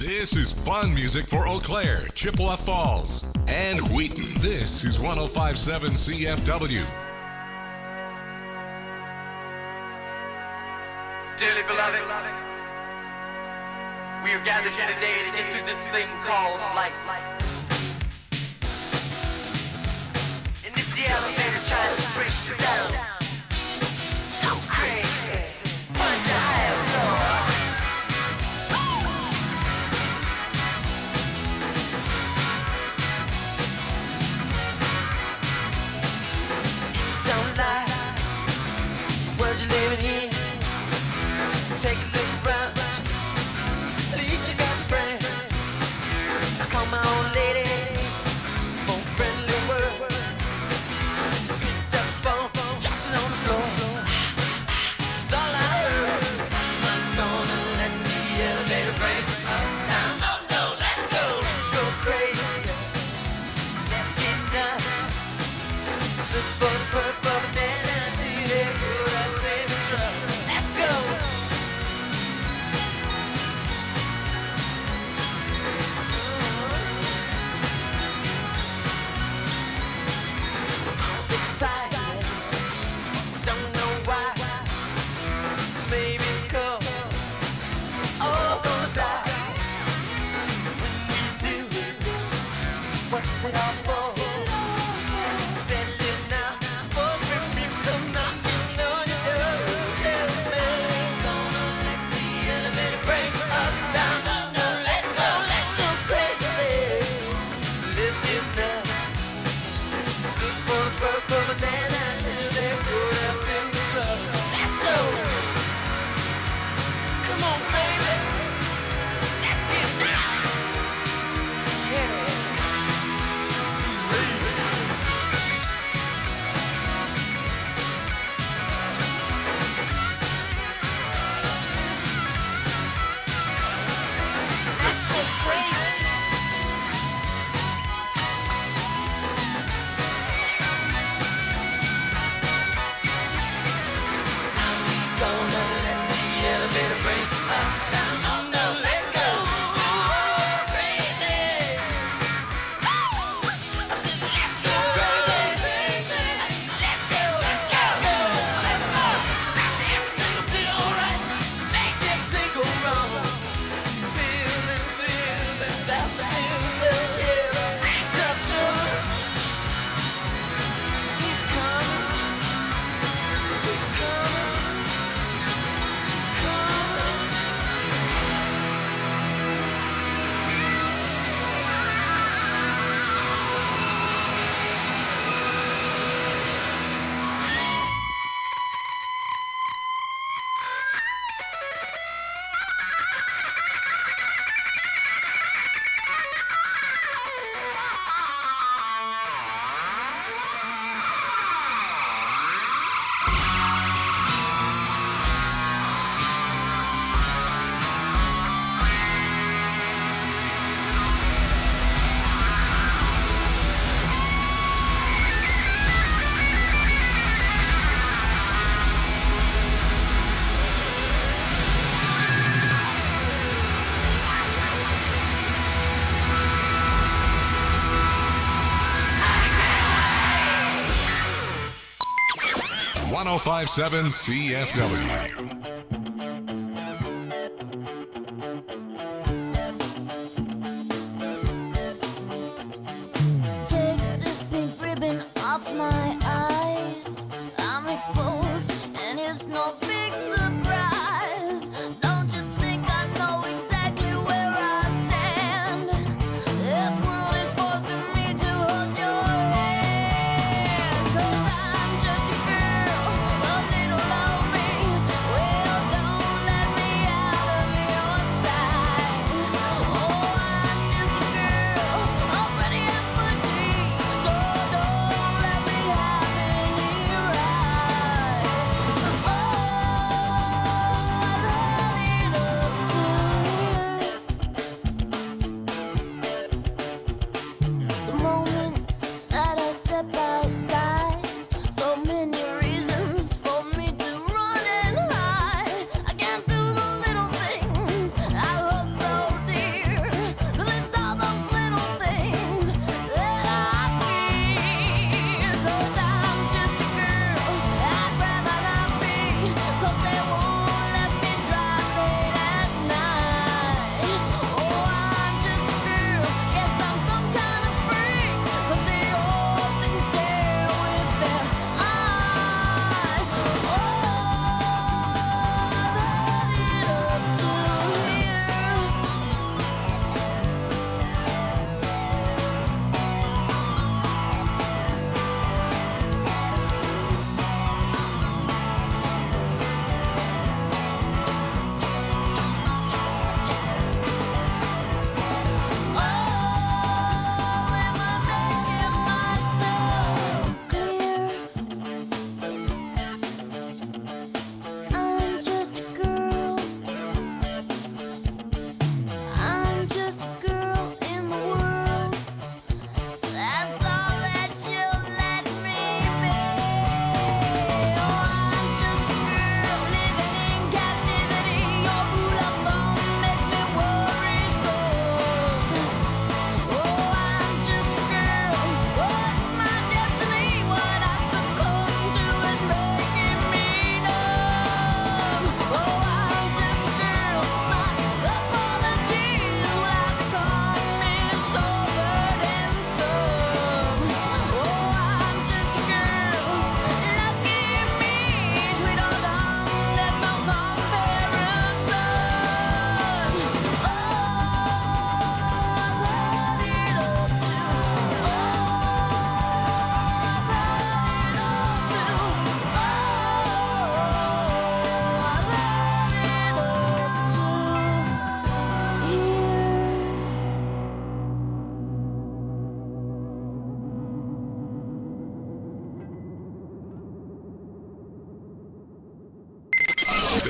This is fun music for Eau Claire, Chippewa Falls, and Wheaton. This is 105.7 CFW. Dearly beloved, we are gathered here today to get through this thing called life. And if the elevator tries to break you down, go crazy, punch a higher floor. Don't lie, the world you're living in. Take a look around, at least you got friends. I call my old lady for a friendly word. She picked up the phone, dropped it on the floor. It's all I heard. I'm not gonna let the elevator break us down. Oh no, let's go crazy. Let's get nuts. Let's look for the purple, but then until they put us in the trouble. Let's go. What's it all for? Belly now, for the people come knocking on your door. Tell me, gonna let the elevator break us down. No, let's go crazy. Let's get nuts. Look for the purple banana till they put us in the trouble. Let's go. Come on, baby. Let's get nuts. Yeah. One 105.7 CFW. Well,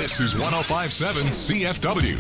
This is 1057 CFW.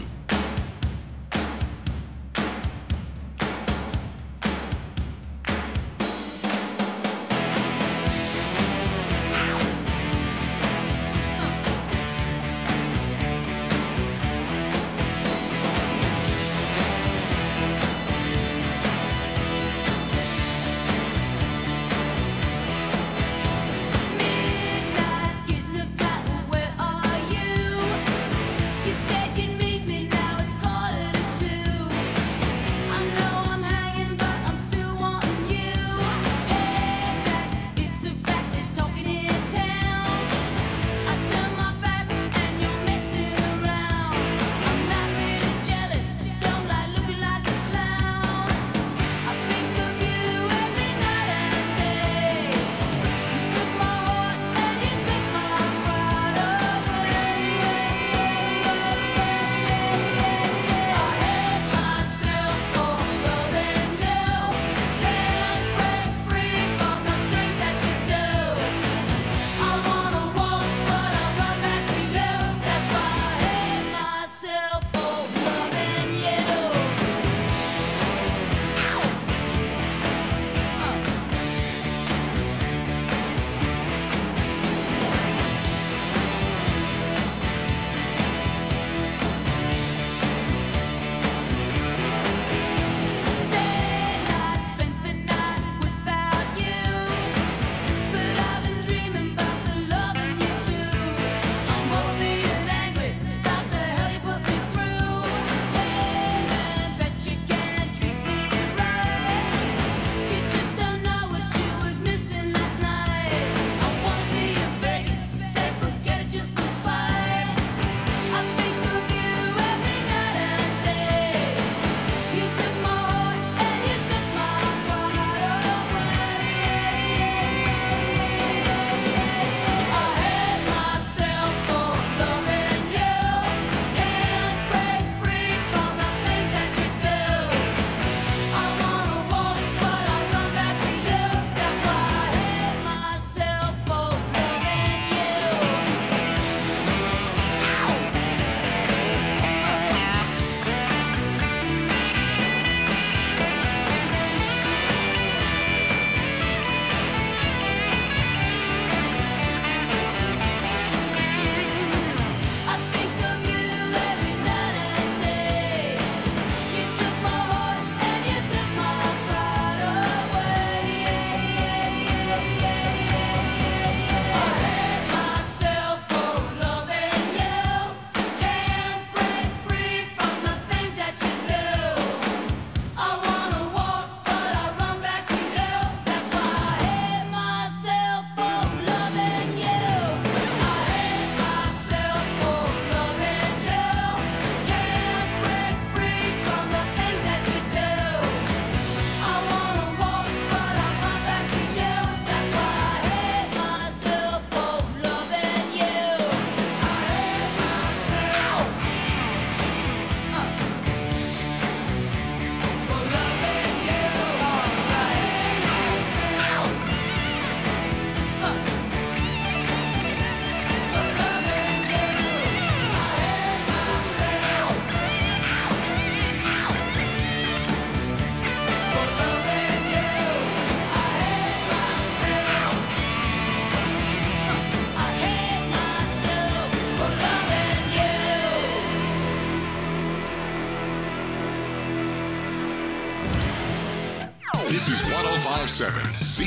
This is 1057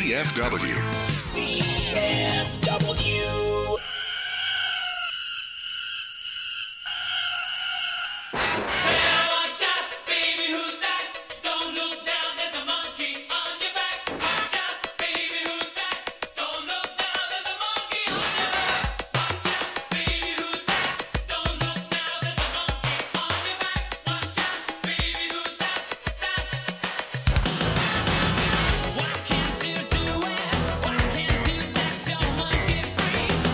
CFW. CFW. Why can't you do it? Why can't you set your monkey free?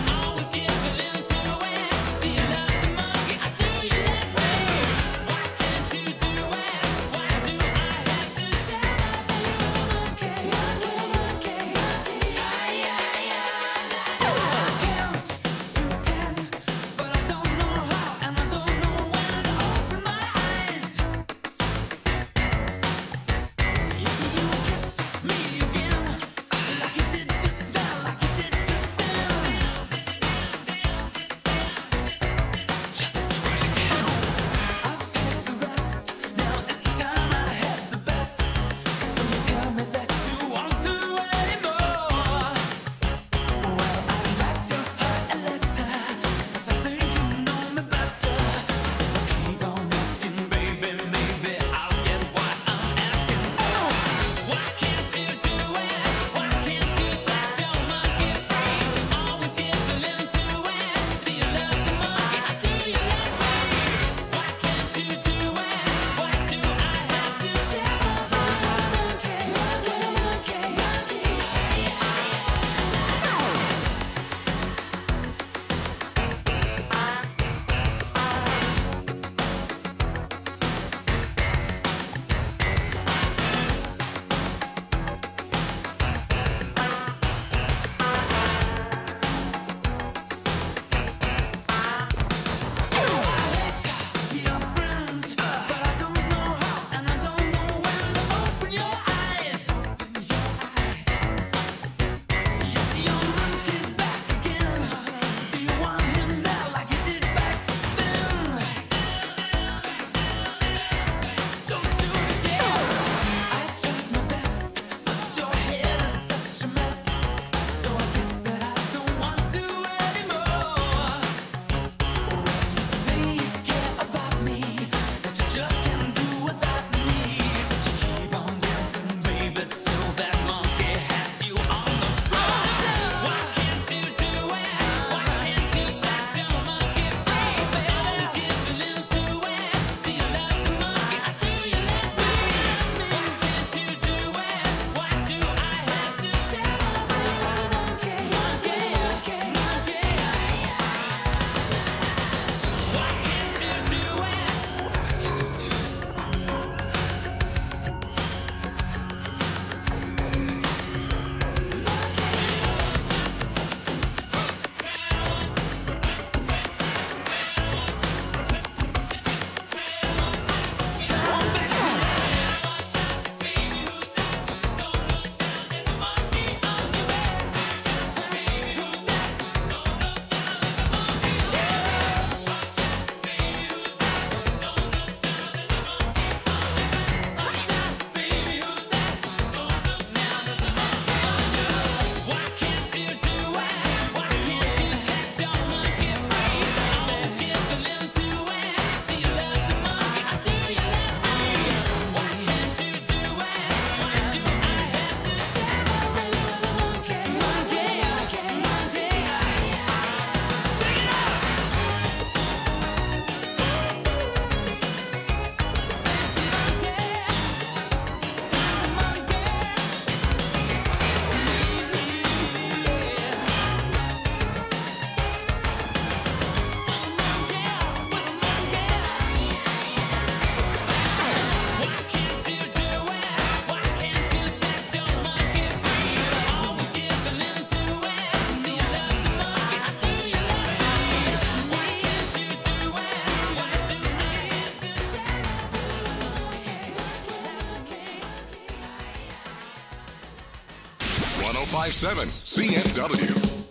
1057 CFW.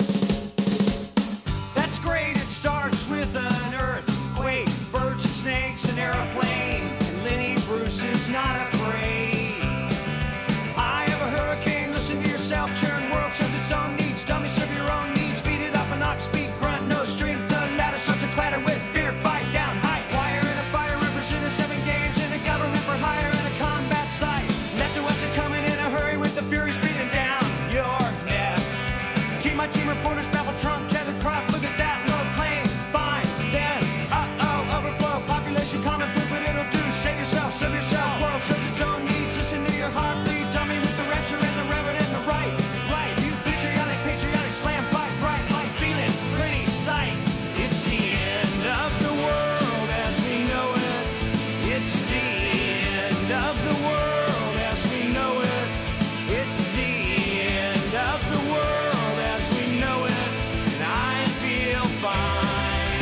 That's great, it starts with an earthquake, birds and snakes, an airplane, and Lenny Bruce is not afraid. I have a hurricane, listen to yourself, churn, world serves its own needs, dummy serve your own needs, beat it up an ox, beat, grunt, no strength, the ladder starts to clatter with fear, fight down, high wire in a fire, represented 7 games in a government for hire in a combat site, left to us are coming in a hurry with the furies breathing down your neck. Team, my team reporters babble Trump, tether crop, look at that low plane, fine, then, overflow, population common food, but it'll do, save yourself, serve yourself, world serves its own needs, listen to your heartbeat, dummy with the rapture and the reverend and the right, you patriotic, slam, fight, bright, light, feeling, pretty sight, it's the end of the world as we know it, it's the end of the world as we know it, it's the end of the world as we know it, and I feel fine.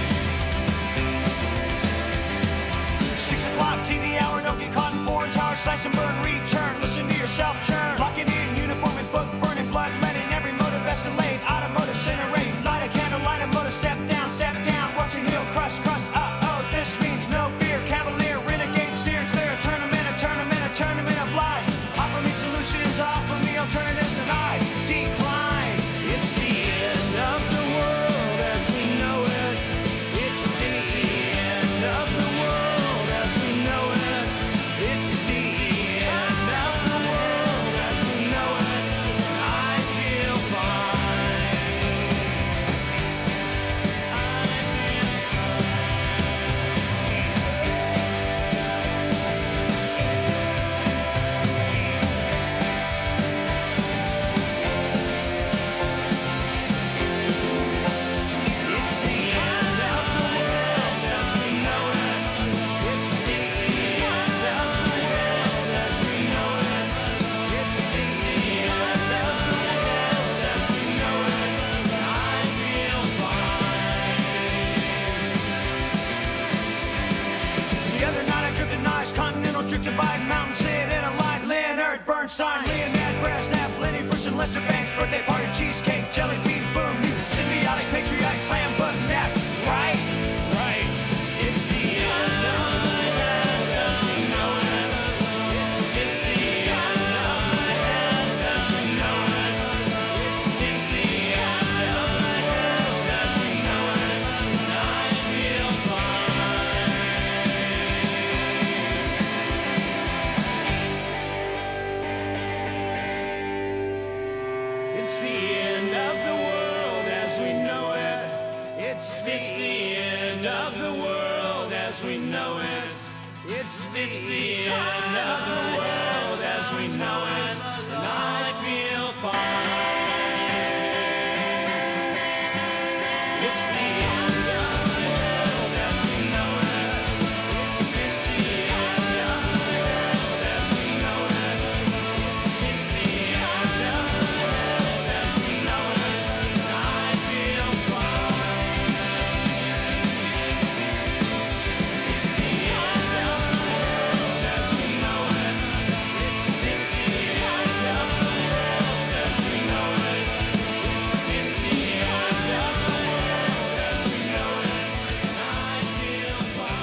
6 o'clock, TV hour, don't get caught in foreign tower, slash and burn, return, listen to yourself churn, lock it in, uniform and book, burning blood, letting every motive escalate, automotive incinerate, light a candle, light a motor, step down, watching heel crush, this means no fear, cavalier, renegade, steer clear, a tournament of lies, offer me solutions, offer me alternatives, and I decline. It's the end of the world as we know it, it's the end of the world as we know it, it's the end of the world as we know it, and I feel fine. It's the end of the world as we know it, it's the end of the world as we know it, it's the end of the world as we know it, and I feel fine. The other night I drifted nice, continental drifted by mountain, sit in a line, Leonard Bernstein, Leonard Brezhnev, Lenny Bruce and Lester Banks, birthday party, cheesecake, jelly bean, boom, you symbiotic, patriotic, slam, button, that, right, it's the end of the world as we know it, it's the end of the world as we know it, it's the end of the world as we know it, and I feel fine. It's the end of the world as we know it. It's the end of the world as we know it. It's the end of the world as we know it. And I feel fine. It's the end of the world as we know it. It's the end of the world as we know it. It's the end of the world as we know it, and I feel fine. It's the end of the world as we know it. It's the end of the world as we know it. It's the end of the world as we know it, and I feel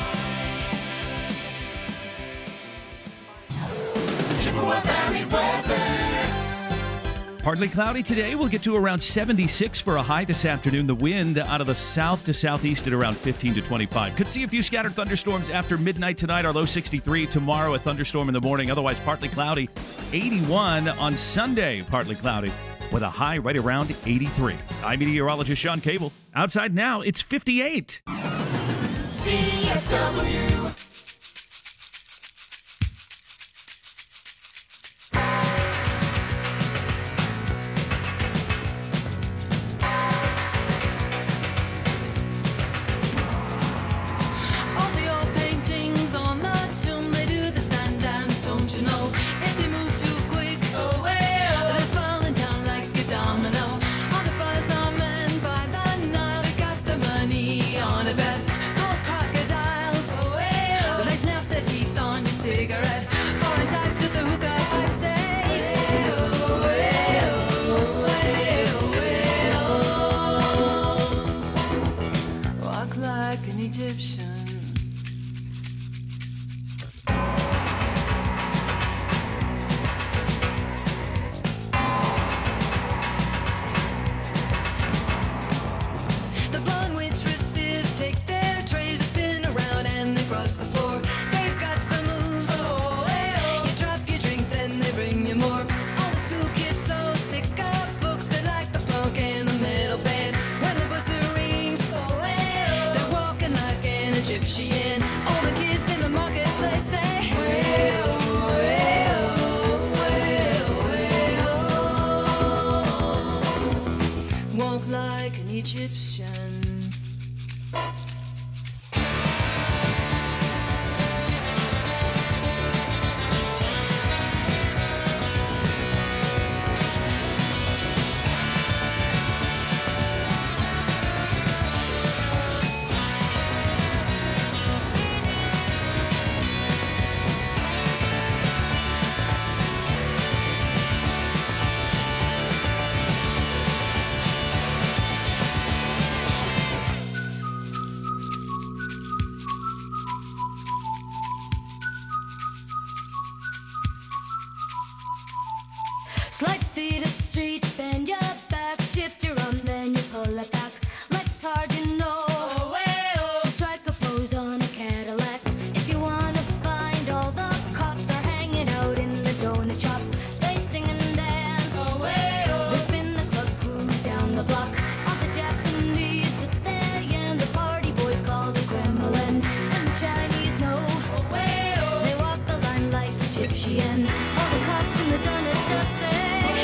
fine. Chippewa Valley weather. Partly cloudy today. We'll get to around 76 for a high this afternoon. The wind out of the south to southeast at around 15 to 25. Could see a few scattered thunderstorms after midnight tonight. Our low 63. Tomorrow a thunderstorm in the morning. Otherwise partly cloudy. 81 on Sunday. Partly cloudy with a high right around 83. I'm meteorologist Sean Cable. Outside now it's 58. CFW. All the old paintings on the tomb, they do the sun dance, don't you know? If they move too quick, they're falling down like a domino. On the bazaar man by the Nile, they got the money on a bet. Old crocodiles, and all the cops in the donut shop say,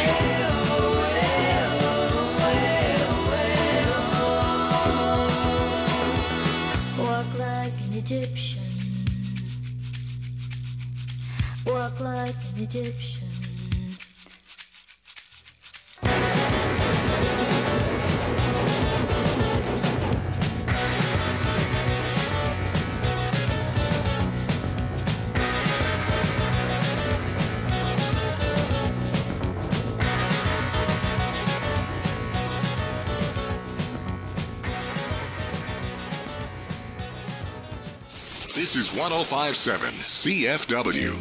walk like an Egyptian, walk like an Egyptian. This is 105.7 CFW.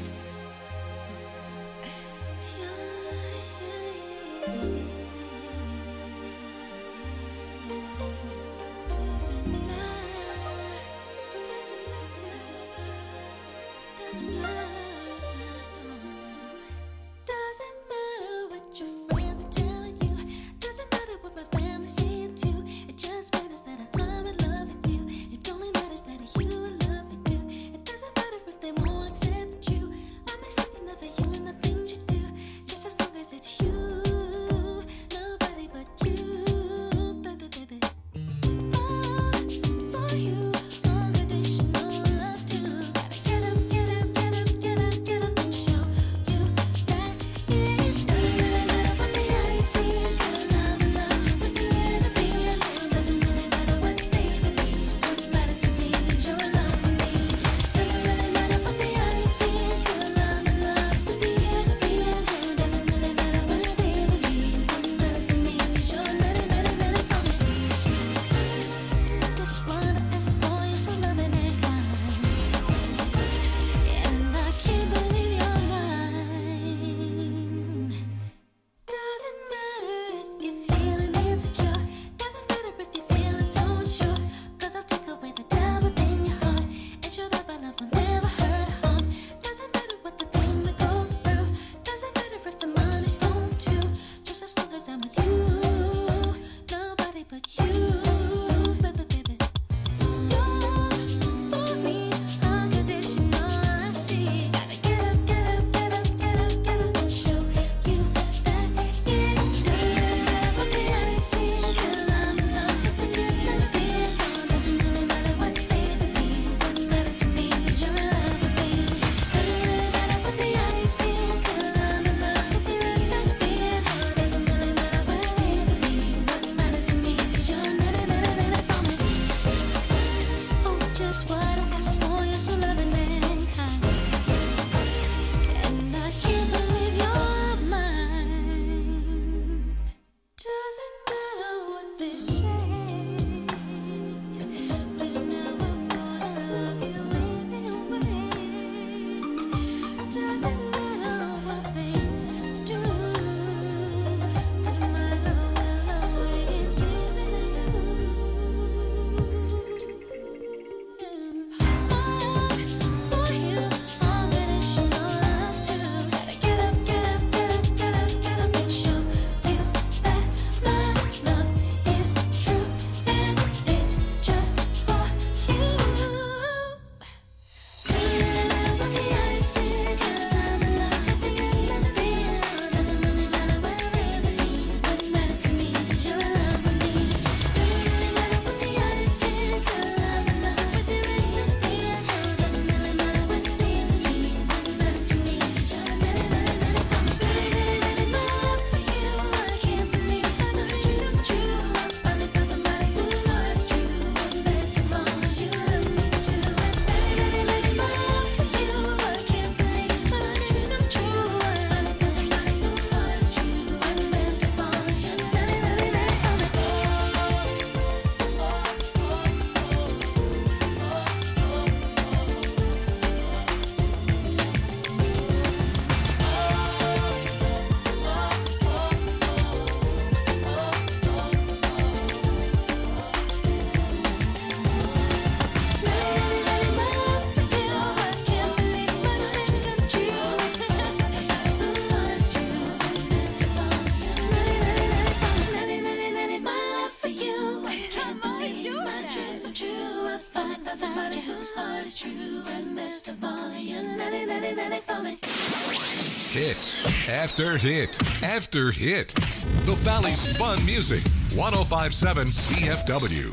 Somebody whose heart is true and best of all, you're 99 for me. Hit after hit after hit. The Valley's fun music. 1057 CFW.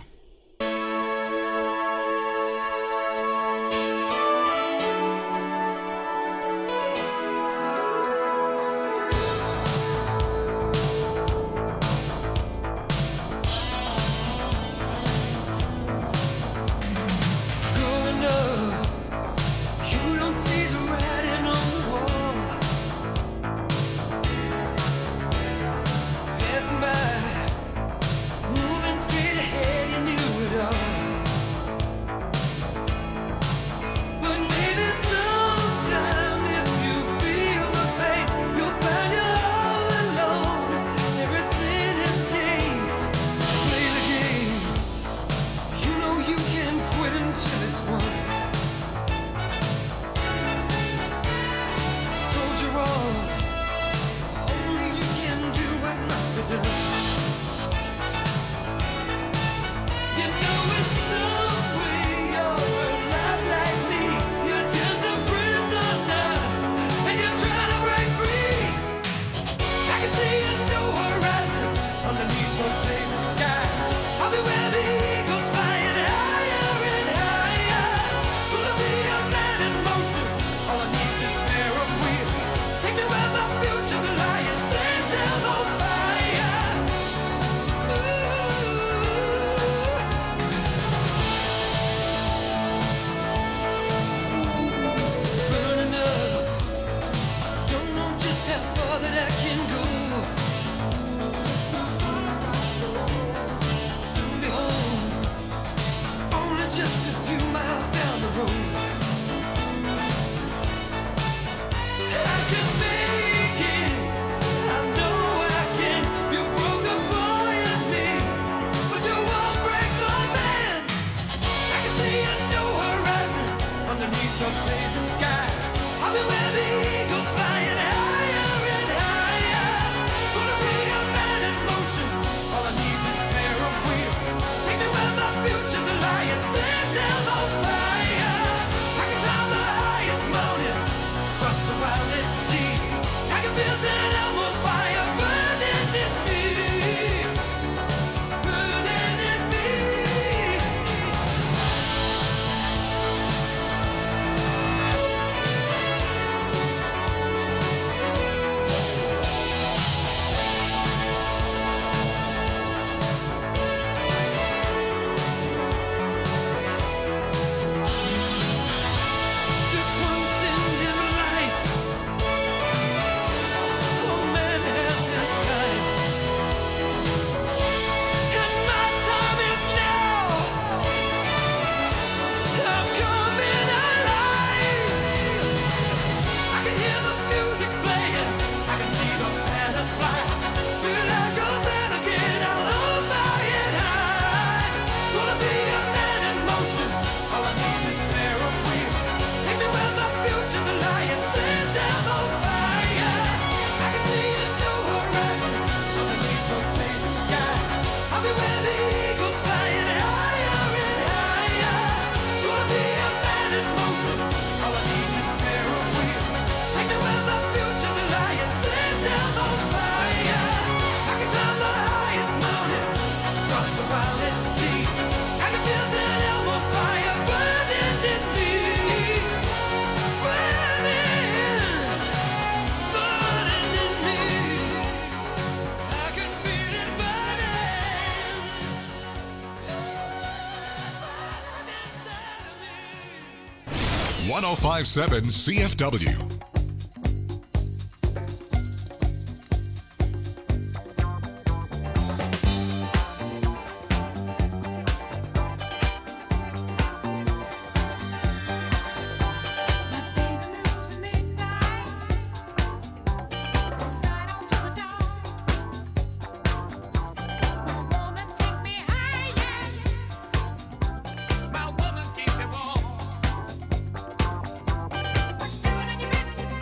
Growing up, you don't see the writing on the wall. Passing by, moving straight ahead, you knew it all. But maybe sometime if you feel the pain, you'll find you're all alone. Everything has changed. Play the game. You know you can quit until it's won. Soldier on. Only you can do what must be done. You know in some way you're not like me. You're just a prisoner, and you're trying to break free. I can see a new horizon underneath the blazing sky. I'll be where the eagles flying higher and higher. Gonna be a man in motion. All I need is a pair of wheels. Take me where my future's lying. St. Elmo's fire. Burning up. Don't know just how far that I can go. Soon be home. Only just a few miles down the road. I can make it. I know I can. You broke a boy in me, but you won't break my man. I can see a new horizon underneath the blazing sky. I'll be where the eagles flying higher and higher. Gonna be a man in motion. All I need is a pair of wheels. Take me where my future's lying. St. Elmo's fire. I can climb the highest mountain, cross the wildest sea. I can feel St. Elmo's fire burning in me, burning in me. Just once in his life, a man has his time, and my time is now. I'm coming alive. I can hear the music playing, I can see the banners fly. Feel like a man again, I love my head high. Gonna be a man in motion. All I need is a pair of wheels. Take me where my future's lying. St. Elmo's fire. I can see a new horizon underneath the blazing sky. I'll be where the eagles flying higher and higher. Gonna be a man in motion. All I need is a pair of wheels. Take me where my future's lying. St. Elmo's fire. I can climb the highest mountain, cross the wildest sea. I can feel St. Elmo's fire burning in me, burning in me. I can feel it burning inside of me. 1057 CFW. My woman keep me warm.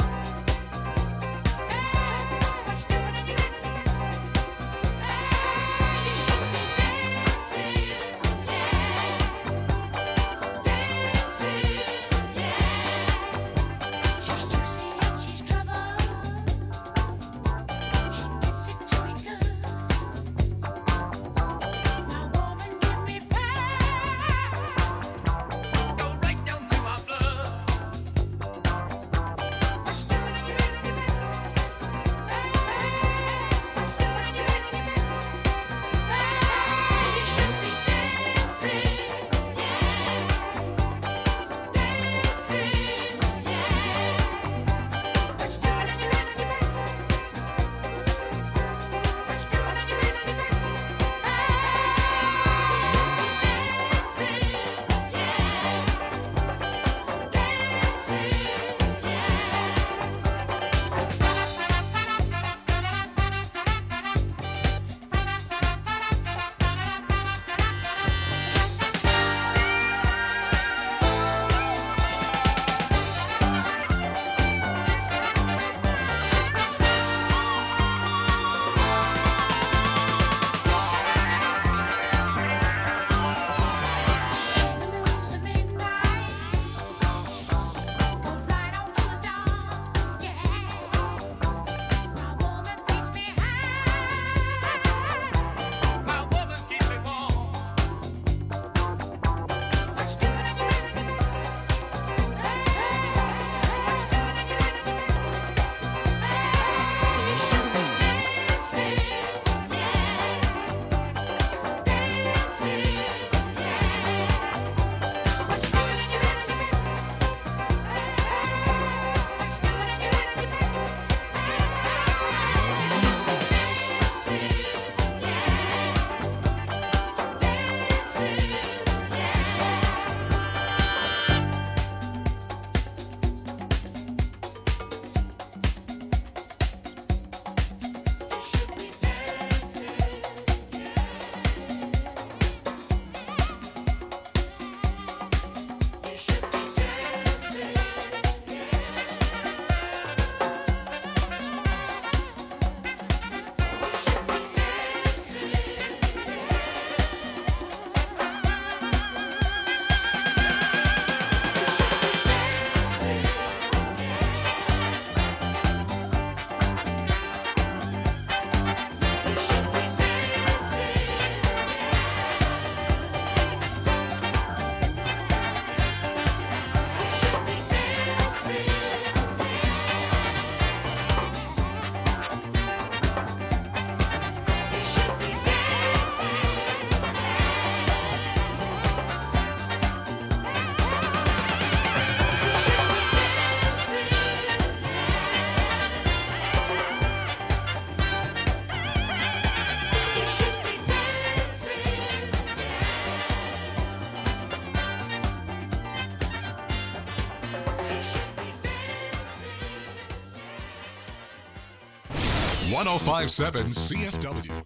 1057 CFW.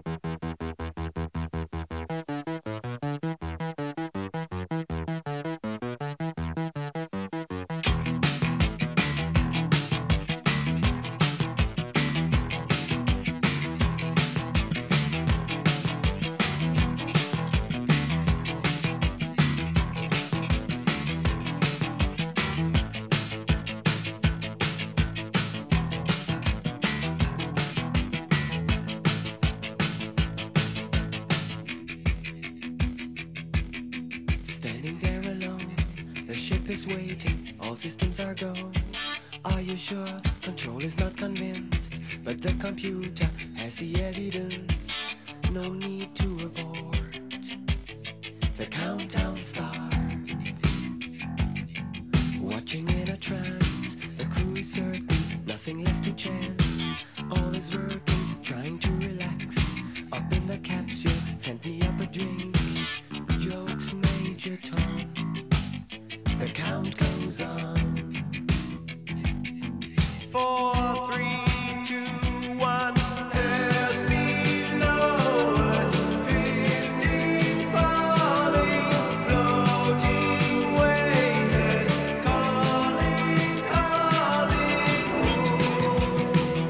Standing there alone, the ship is waiting, all systems are go. Are you sure? Control is not convinced, but the computer has the evidence. No need to abort. The countdown starts. Watching in a trance, the crew is certain, nothing left to chance. All is working, trying to relax. Up in the capsule, sent me up a drink. Jokes, Major Tom. The count goes on. 4, 3, 2, 1. Earth below us, drifting, falling, floating, weightless, calling, calling home.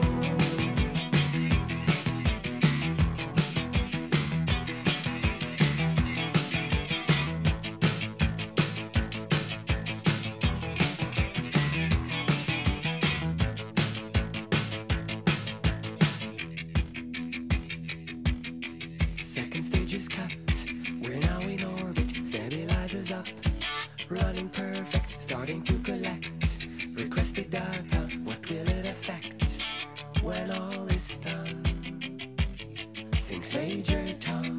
Second stage is cut. We're now in orbit. Stabilizers up. Running perfect. Starting to collect. Requested data. What will it affect when all is done? Thinks Major Tom.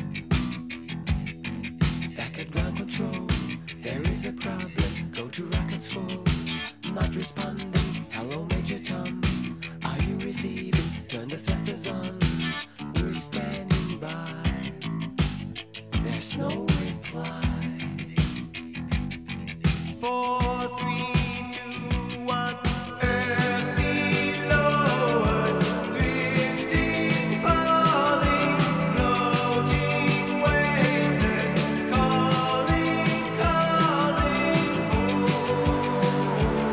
Back at ground control. There is a problem. Go to rockets full. Not responding. Hello, Major Tom. Are you receiving? Turn the thrusters on. We're standing by. There's no reply. 4, 3, 2, 1. Earth below us, drifting, falling, floating, weightless, calling, calling home.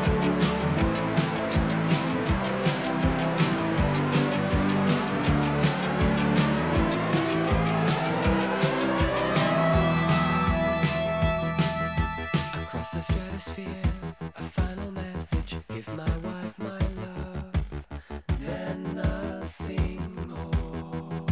Across the stratosphere, a final message. Give my wife my love, then nothing more.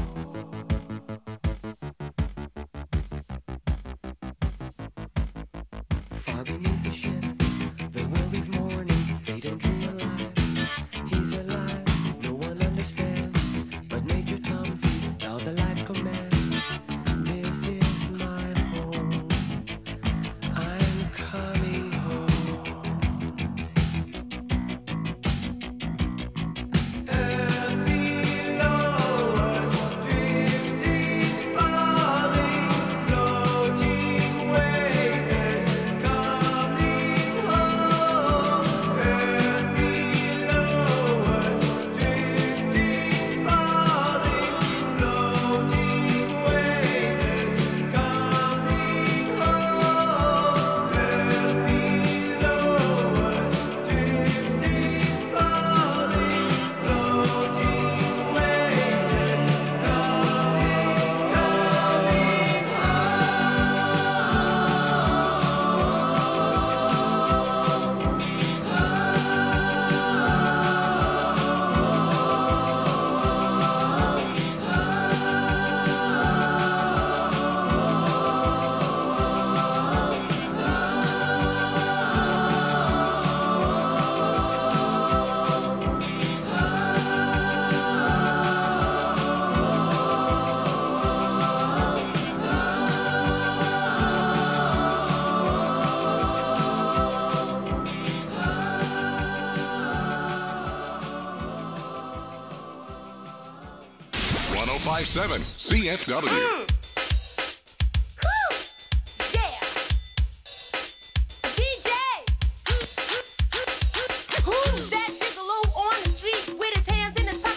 Far beneath the ship, the world is mourning. They don't realize he's alive. No one understands, but Major Tom sees now the light commands. This is my home. I'm coming home. Earth below us, drifting, falling, floating, weightless, coming home. Earth below us, drifting, falling, floating, weightless, coming home. Earth below us, drifting, falling, floating, weightless, .1057 CFW. Who's that gigolo on the street with his hands in his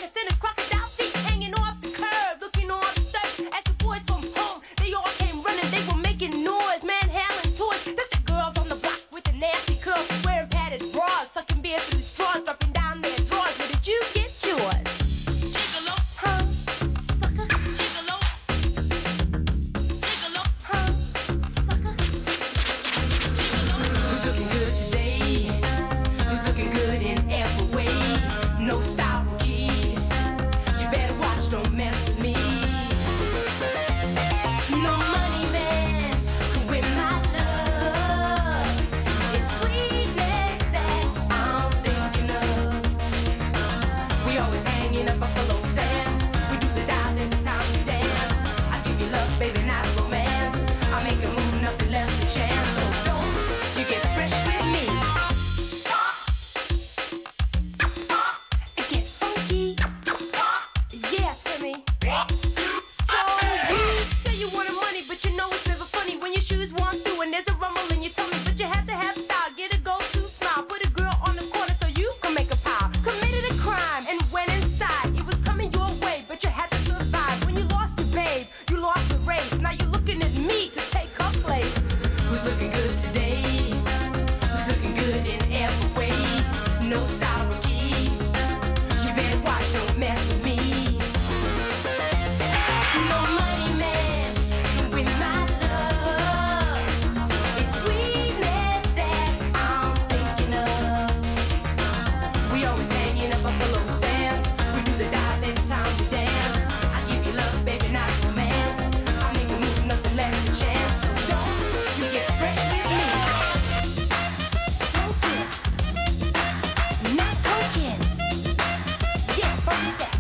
looking good in every way. No style key. You better watch, don't mess with me. No money man can win my love. It's sweetness that I'm thinking of. We always hanging up buffalo stands. We do the dial every time we dance. I give you love, baby, not romance. I make a move, nothing left to chance. So don't you get fresh with me. Get funky. Yeah, Timmy. So you say you wanted money, but you know it's never funny when your shoes walk through and there's a rumble in your tummy. But you have to have style, get a go-to smile. Put a girl on the corner so you can make a pile. Committed a crime and went inside. It was coming your way, but you had to survive. When you lost your babe, you lost the race. Now you're looking at me to take her place. Who's looking good today? Who's looking good in every way? No style key. You better watch, don't mess with me. No money man can win my love. It's sweetness that I'm thinking of. We always hanging up buffalo stands. We do the dive every time we dance. I give you love, baby, not romance. I make a move, nothing left to chance. So don't you get fresh with me. Smoking, not token. Yeah, funky sex.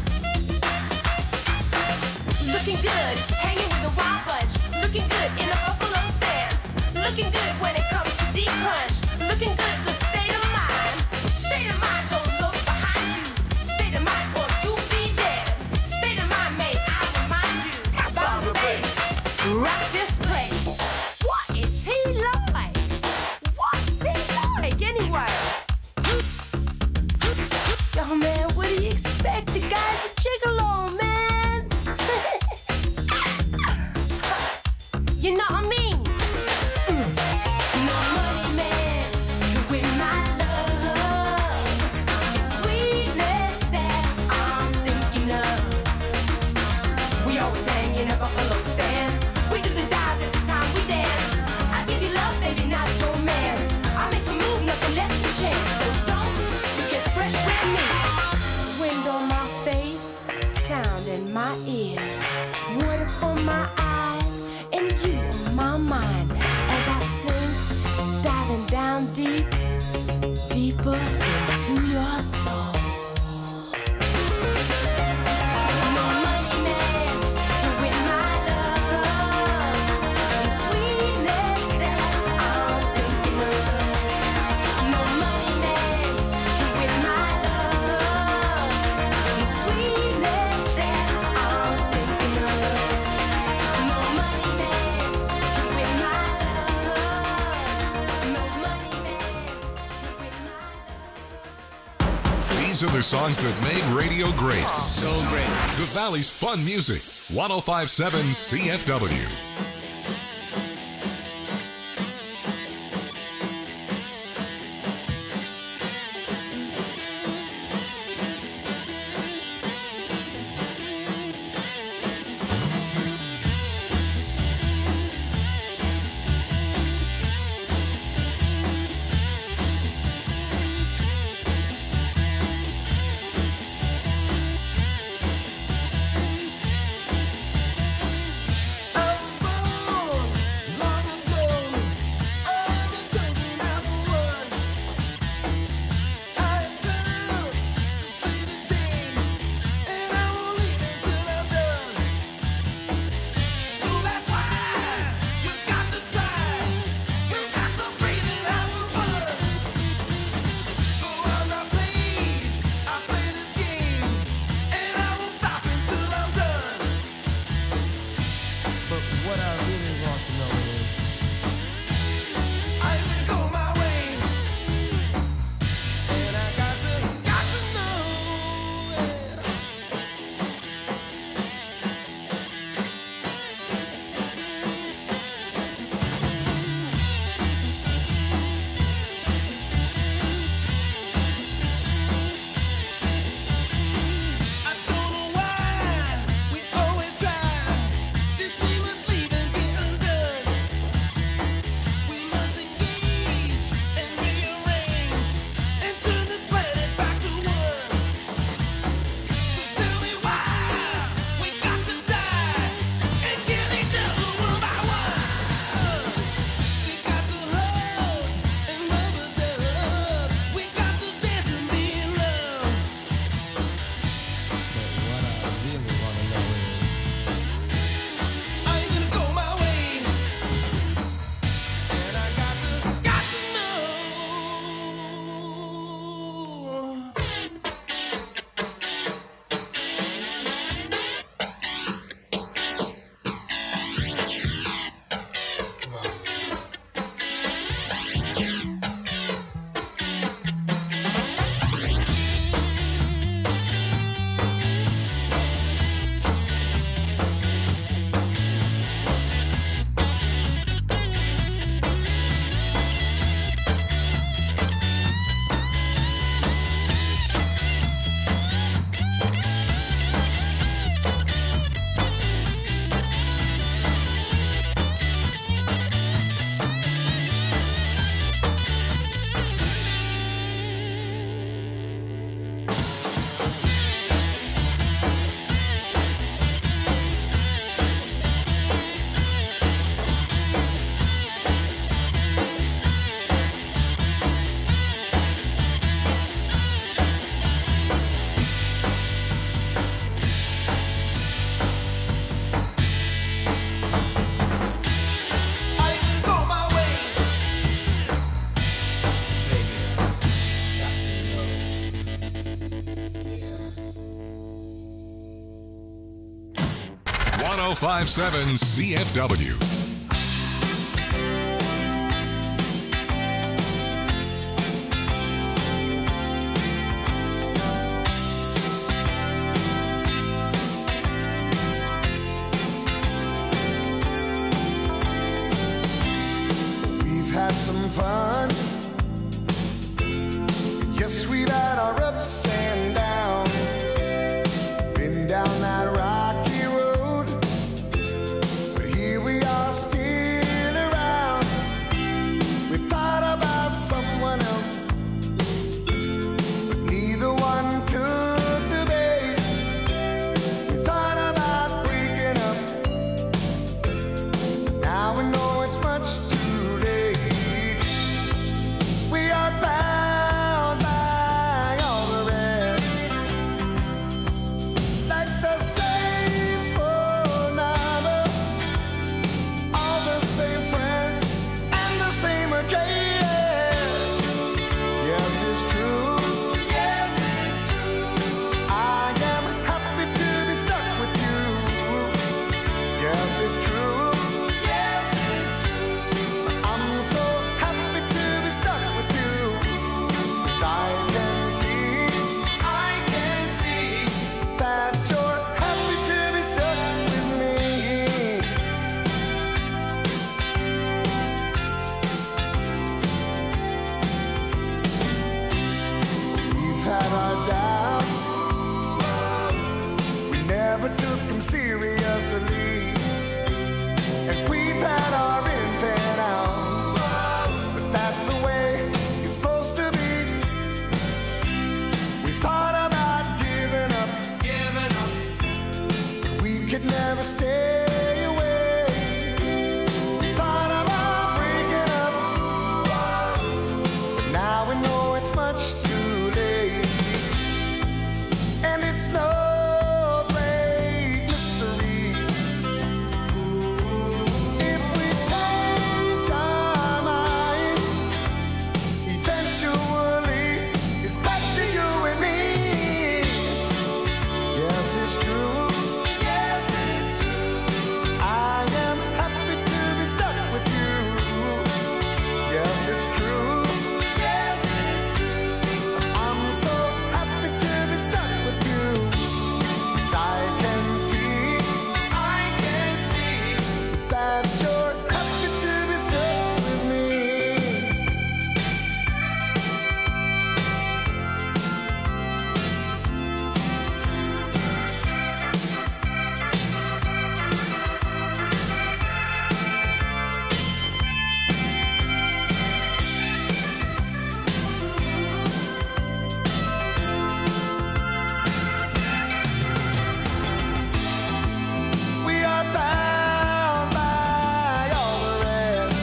Looking good, hanging with a wild bunch. Looking good in a buffalo stance. Looking good when it comes to deep punch. Looking good's a state of mind. State of mind, don't look behind you. State of mind, or you'll be dead. State of mind, may I remind you about the bass. Rock this place. What is he like? What's he like anyway? Yo, man, what do you expect? The guy's a gigolo, man. You know what I mean? No money man can win my love. It's sweetness that I'm thinking of. We always hanging up buffalo stands. We do the dive every time we dance. I give you love, baby, not romance. I make a move, nothing left to chance. So don't you get fresh with me. Wind on my face, sound in my ears, water for my eyes, and you on my mind. As I sing, diving down deep, deeper into your soul. No money man can win my love. It's sweetness that I'm thinking of. No money man can win my love. It's sweetness that I'm thinking of. No money man can win my love. No money man can win my love. These are the songs that made radio great. So great. The Valley's fun music. 1057 CFW. I was born 1057 CFW. We've had some fun. Yes, we've had our ups and downs. Been down that rocky road, but here we are still around. We thought about someone else, but neither one took the bait. We thought about breaking up, now we know it's much too late. We are bound by all the rest, like the same phone number, all the same friends, and the same address. Yes, it's true. Yes, it's true. I am happy to be stuck with you. Yes, it's true. Yes, it's true. I'm so happy to be stuck with you. 'Cause I can see that you're happy to be stuck with me. We've had our doubts, we never took them seriously. And we've had our ins and outs, but that's the way it's supposed to be. We thought about giving up, but we could never stay away. We thought about breaking up, but now we know it's much too late. And it's no great mystery. If we change our minds, eventually it's back to you and me. Yes, it's true. Yes, it's true. I am happy to be stuck with you. Yes, it's true. Yes, it's true. I'm so happy to be stuck with you. 'Cause I can see that you're happy to be stuck with me. We are bound by all the rest,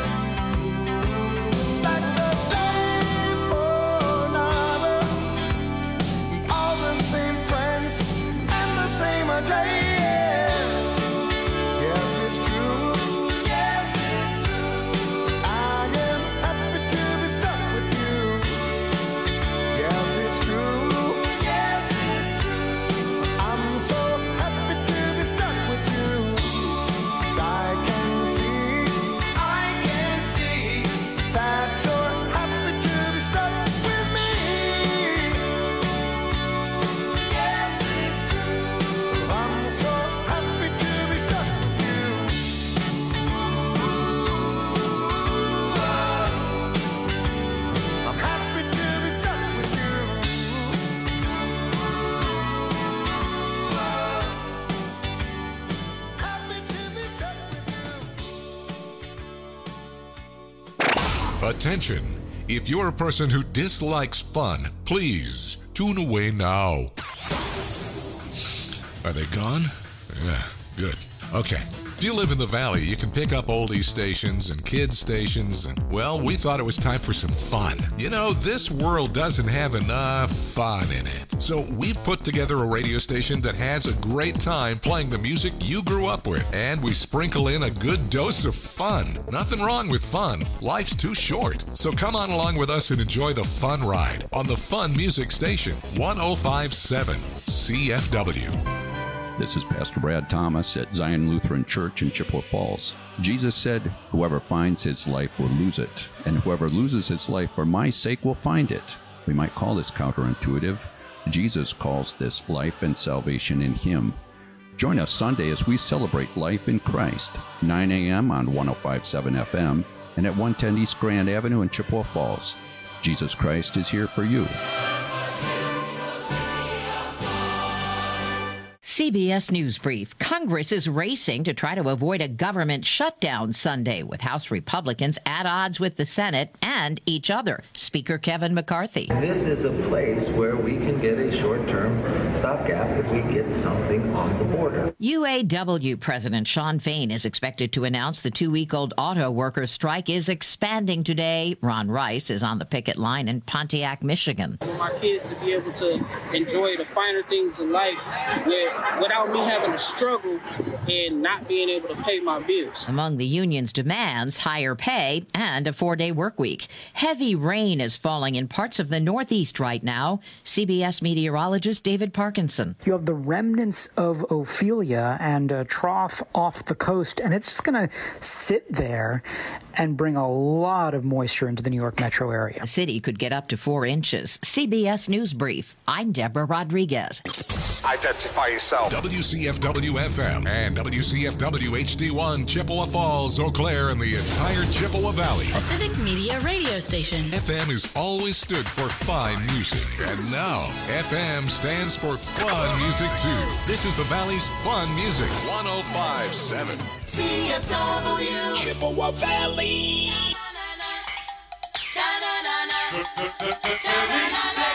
like the same phone number, all the same friends, and the same address. Yes, it's true. Yes, it's true. I am happy to be stuck with you. Yes, it's true. Yes, it's true. I'm so happy to be stuck with you. 'Cause I can see that you're happy to be stuck with me. Yes, it's true. I'm so happy to be stuck with you. I'm happy to be stuck with you. Happy to be stuck with you. Attention. If you're a person who dislikes fun, please tune away now. Are they gone? Yeah, good. Okay. If you live in the valley, you can pick up oldie stations and kids stations, and, well, we thought it was time for some fun. You know, this world doesn't have enough fun in it. So we put together a radio station that has a great time playing the music you grew up with, and we sprinkle in a good dose of fun. Nothing wrong with fun. Life's too short. So come on along with us and enjoy the fun ride on the Fun Music Station, 1057 CFW. This is Pastor Brad Thomas at Zion Lutheran Church in Chippewa Falls. Jesus said, "Whoever finds his life will lose it, and whoever loses his life for my sake will find it." We might call this counterintuitive. Jesus calls this life and salvation in him. Join us Sunday as we celebrate life in Christ, 9 a.m. on 105.7 FM and at 110 East Grand Avenue in Chippewa Falls. Jesus Christ is here for you. CBS News Brief. Congress is racing to try to avoid a government shutdown Sunday, with House Republicans at odds with the Senate and each other. Speaker Kevin McCarthy. This is a place where we can get a short-term stopgap if we get something on the border. UAW President Shawn Fain is expected to announce the 2-week-old auto workers' strike is expanding today. Ron Rice is on the picket line in Pontiac, Michigan. For my kids to be able to enjoy the finer things in life without me having to struggle and not being able to pay my bills. Among the union's demands, higher pay and a 4-day work week. Heavy rain is falling in parts of the Northeast right now. CBS meteorologist David Parkinson. You have the remnants of Ophelia and a trough off the coast, and it's just going to sit there and bring a lot of moisture into the New York metro area. The city could get up to 4 inches. CBS News Brief. I'm Deborah Rodriguez. Identify yourself. WCFW-FM and WCFW-HD1, Chippewa Falls, Eau Claire, and the entire Chippewa Valley. A civic media radio station. FM has always stood for fine music, and now FM stands for fun music too. This is the Valley's fun music, 105.7 CFW Chippewa Valley. Ta-na-na-na. Ta-na-na-na.